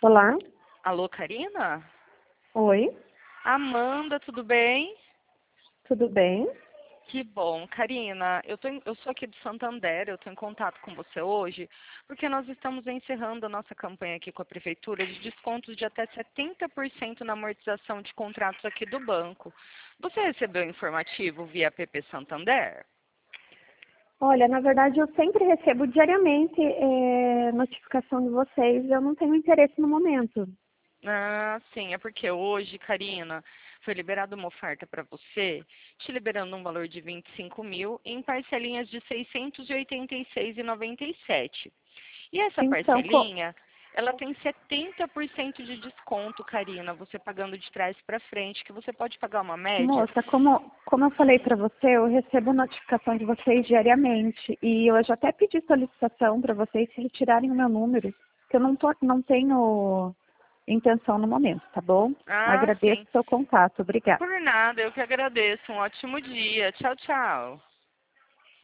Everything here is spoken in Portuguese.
Olá, Alô, Karina? oi, Amanda, tudo bem? tudo bem? Que bom. Karina, eu sou aqui do Santander, eu estou em contato com você hoje, porque nós estamos encerrando a nossa campanha aqui com a Prefeitura de descontos de até 70% na amortização de contratos aqui do banco. Você recebeu o informativo via PP Santander? Olha, na verdade eu sempre recebo diariamente notificação de vocês, eu não tenho interesse no momento. Ah, sim, é porque hoje, Karina, foi liberada uma oferta para você, te liberando um valor de 25 mil em parcelinhas de 686,97. E essa Então, parcelinha, ela tem 70% de desconto, Karina, você pagando de trás para frente, que você pode pagar uma média. moça, como eu falei para você, eu recebo notificação de vocês diariamente e eu já até pedi solicitação para vocês se retirarem o meu número, que eu não tenho intenção no momento, tá bom? Ah, Agradeço sim. o seu contato, obrigada. Por nada, eu que agradeço. Um ótimo dia. Tchau, tchau.